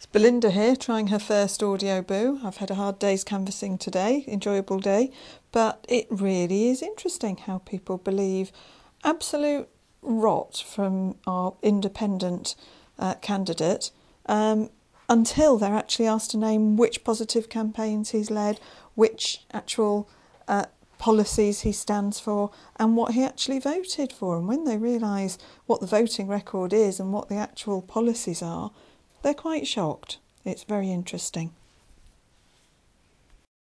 Belinda here, trying her first audio boo. I've had a hard day's canvassing today, enjoyable day, but it really is interesting how people believe absolute rot from our independent candidate until they're actually asked to name which positive campaigns he's led, which actual policies he stands for and what he actually voted for. And when they realise what the voting record is and what the actual policies are, they're quite shocked. It's very interesting.